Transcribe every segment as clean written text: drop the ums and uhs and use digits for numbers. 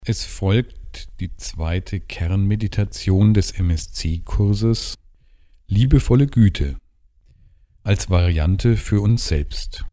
Es folgt die zweite Kernmeditation des MSC-Kurses Liebevolle Güte als Variante für uns selbst.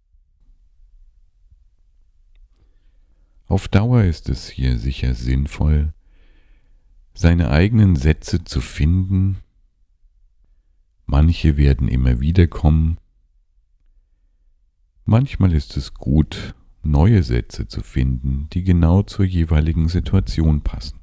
Auf Dauer ist es hier sicher sinnvoll, seine eigenen Sätze zu finden. Manche werden immer wieder kommen. Manchmal ist es gut, neue Sätze zu finden, die genau zur jeweiligen Situation passen.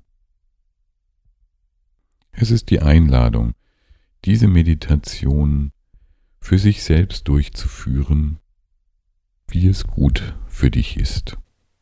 Es ist die Einladung, diese Meditation für sich selbst durchzuführen, wie es gut für dich ist.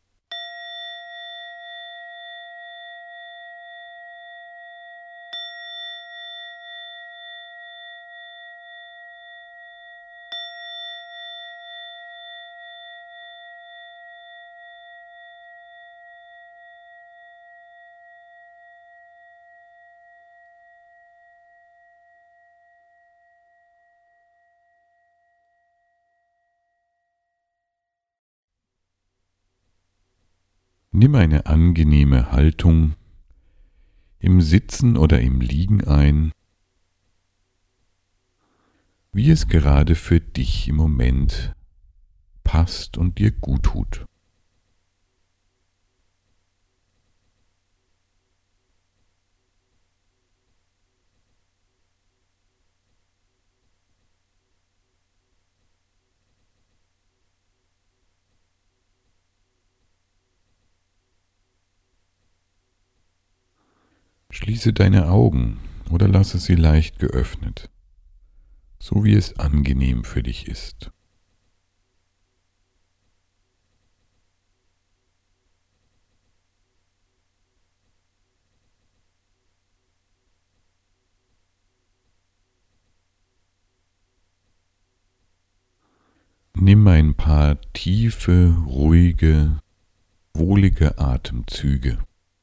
Nimm eine angenehme Haltung im Sitzen oder im Liegen ein, wie es gerade für dich im Moment passt und dir gut tut. Schließe deine Augen oder lasse sie leicht geöffnet, so wie es angenehm für dich ist. Nimm ein paar tiefe, ruhige, wohlige Atemzüge.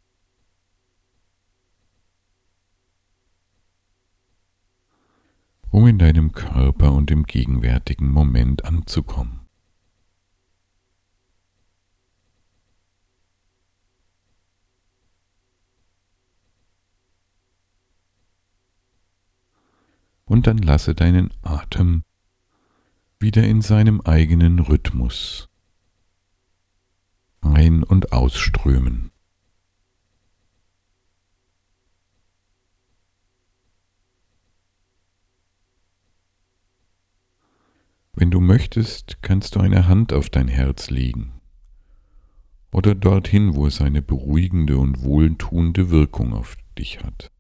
Um in deinem Körper und im gegenwärtigen Moment anzukommen. Und dann lasse deinen Atem wieder in seinem eigenen Rhythmus ein- und ausströmen. Wenn du möchtest, kannst du eine Hand auf dein Herz legen oder dorthin, wo es eine beruhigende und wohltuende Wirkung auf dich hat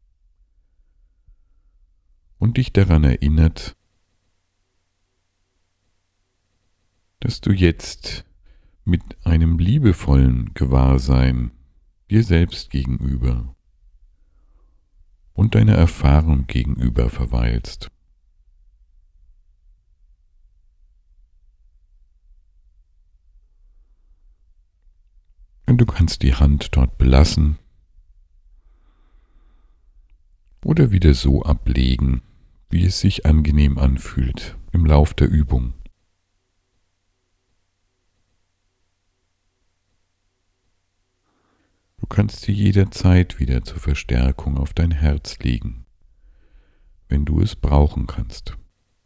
und dich daran erinnert, dass du jetzt mit einem liebevollen Gewahrsein dir selbst gegenüber und deiner Erfahrung gegenüber verweilst. Und du kannst die Hand dort belassen oder wieder so ablegen, wie es sich angenehm anfühlt im Lauf der Übung. Du kannst sie jederzeit wieder zur Verstärkung auf dein Herz legen, wenn du es brauchen kannst.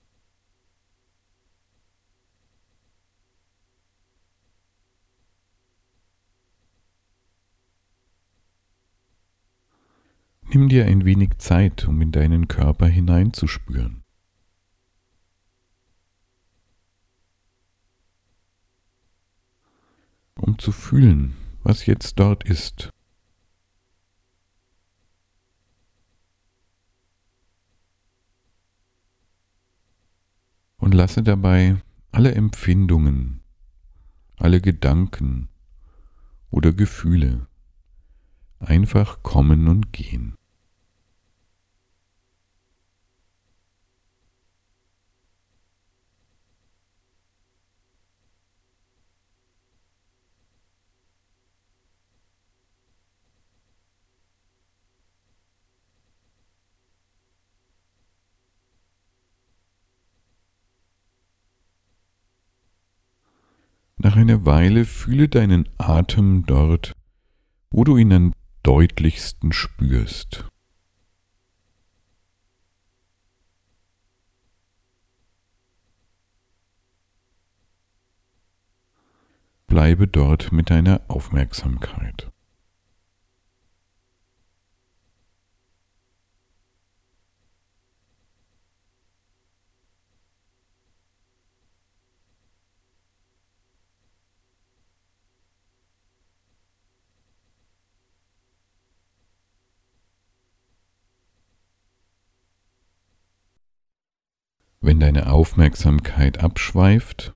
Nimm dir ein wenig Zeit, um in deinen Körper hineinzuspüren. Um zu fühlen, was jetzt dort ist. Und lasse dabei alle Empfindungen, alle Gedanken oder Gefühle einfach kommen und gehen. Nach einer Weile fühle deinen Atem dort, wo du ihn am deutlichsten spürst. Bleibe dort mit deiner Aufmerksamkeit. Wenn deine Aufmerksamkeit abschweift,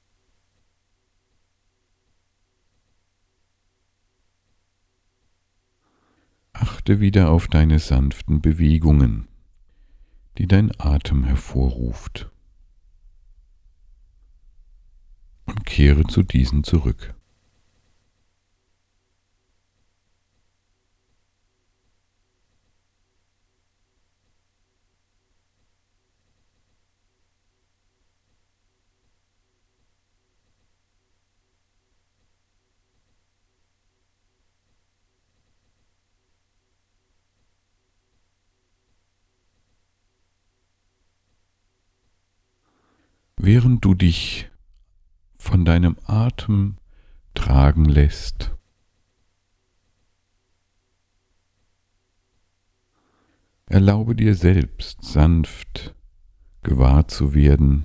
achte wieder auf deine sanften Bewegungen, die dein Atem hervorruft, und kehre zu diesen zurück. Während du dich von deinem Atem tragen lässt, erlaube dir selbst sanft gewahr zu werden,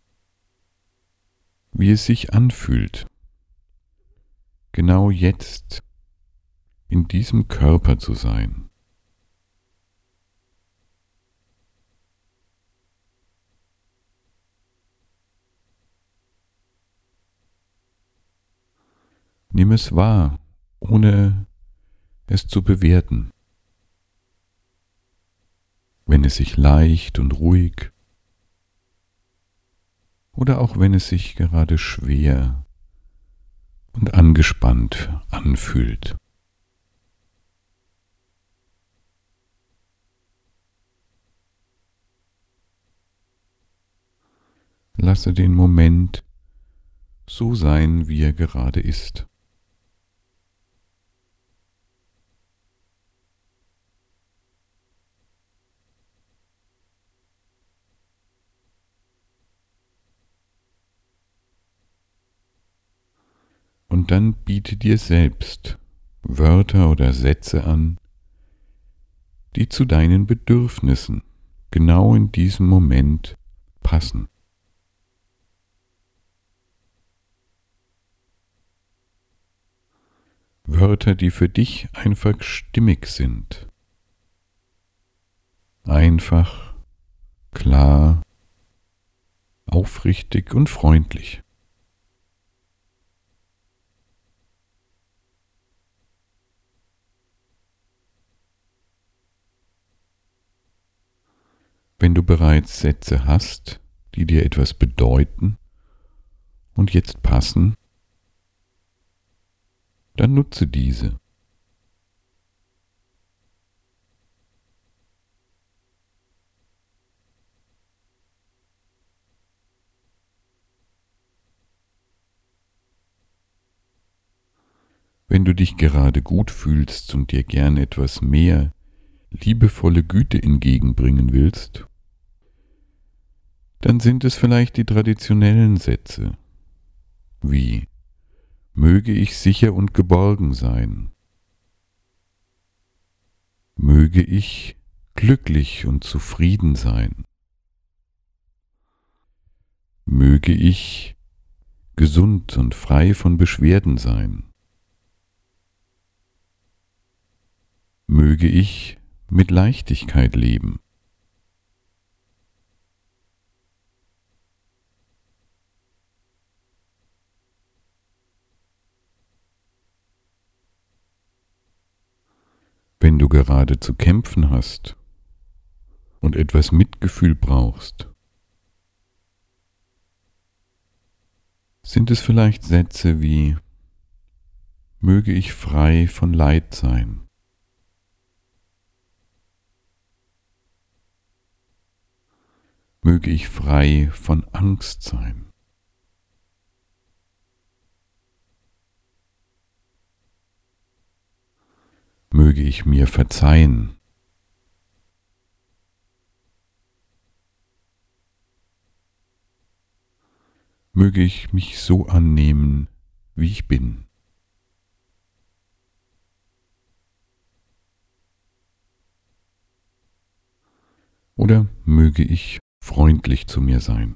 wie es sich anfühlt, genau jetzt in diesem Körper zu sein. Nimm es wahr, ohne es zu bewerten. Wenn es sich leicht und ruhig oder auch wenn es sich gerade schwer und angespannt anfühlt. Lasse den Moment so sein, wie er gerade ist. Und dann biete dir selbst Wörter oder Sätze an, die zu deinen Bedürfnissen genau in diesem Moment passen. Wörter, die für dich einfach stimmig sind. Einfach, klar, aufrichtig und freundlich. Wenn du bereits Sätze hast, die dir etwas bedeuten und jetzt passen, dann nutze diese. Wenn du dich gerade gut fühlst und dir gern etwas mehr liebevolle Güte entgegenbringen willst, dann sind es vielleicht die traditionellen Sätze, wie möge ich sicher und geborgen sein, möge ich glücklich und zufrieden sein, möge ich gesund und frei von Beschwerden sein, möge ich mit Leichtigkeit leben. Wenn du gerade zu kämpfen hast und etwas Mitgefühl brauchst, sind es vielleicht Sätze wie möge ich frei von Leid sein, möge ich frei von Angst sein, Möge ich mir verzeihen. Möge ich mich so annehmen, wie ich bin. Oder möge ich freundlich zu mir sein.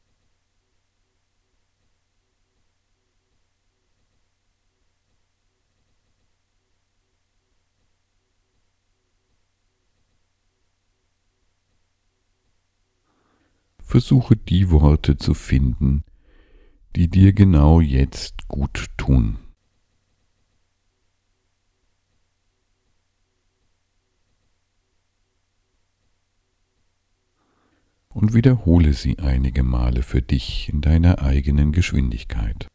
Versuche die Worte zu finden, die dir genau jetzt gut tun. Und wiederhole sie einige Male für dich in deiner eigenen Geschwindigkeit.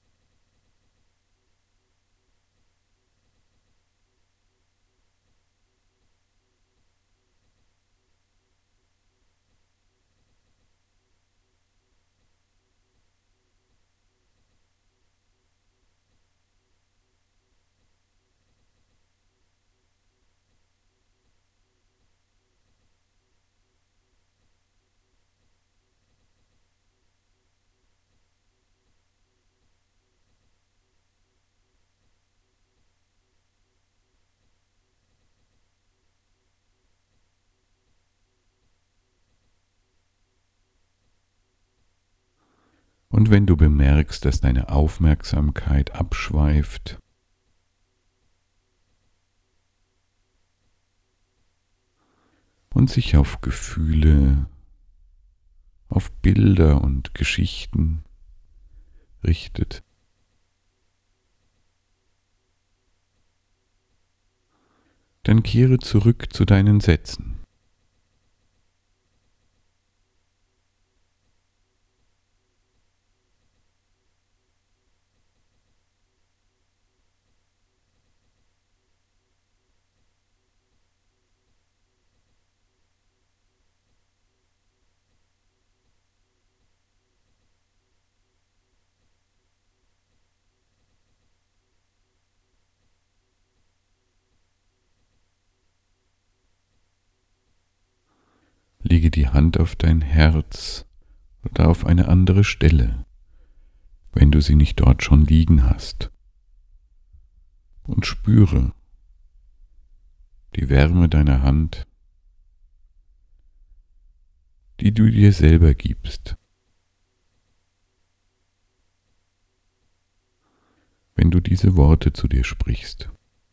Und wenn du bemerkst, dass deine Aufmerksamkeit abschweift, und sich auf Gefühle, auf Bilder und Geschichten richtet, dann kehre zurück zu deinen Sätzen. Lege die Hand auf dein Herz oder auf eine andere Stelle, wenn du sie nicht dort schon liegen hast, und spüre die Wärme deiner Hand, die du dir selber gibst. Wenn du diese Worte zu dir sprichst.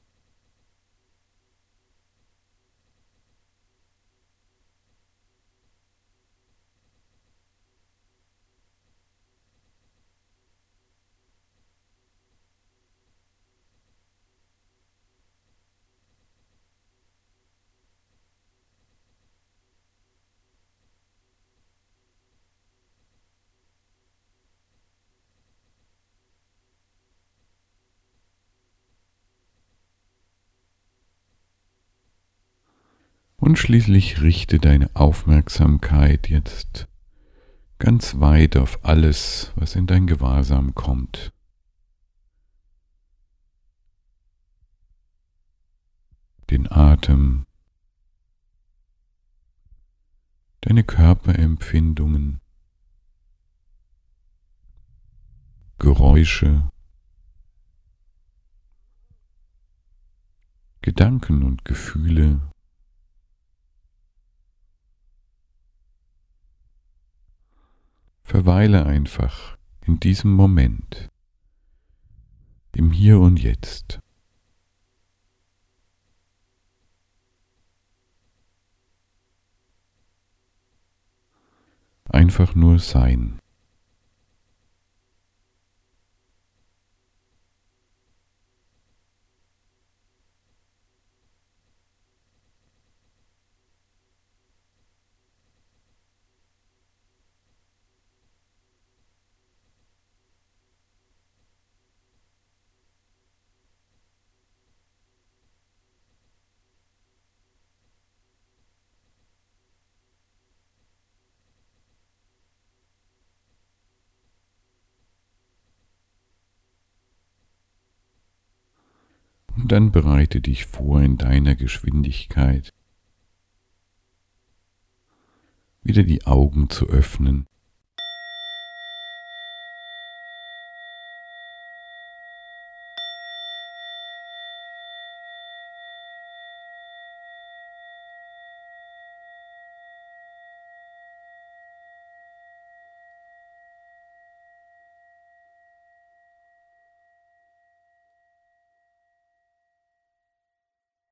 Und schließlich richte deine Aufmerksamkeit jetzt ganz weit auf alles, was in dein Gewahrsam kommt. Den Atem, deine Körperempfindungen, Geräusche, Gedanken und Gefühle. Verweile einfach in diesem Moment, im Hier und Jetzt. Einfach nur sein. Und dann bereite dich vor, in deiner Geschwindigkeit wieder die Augen zu öffnen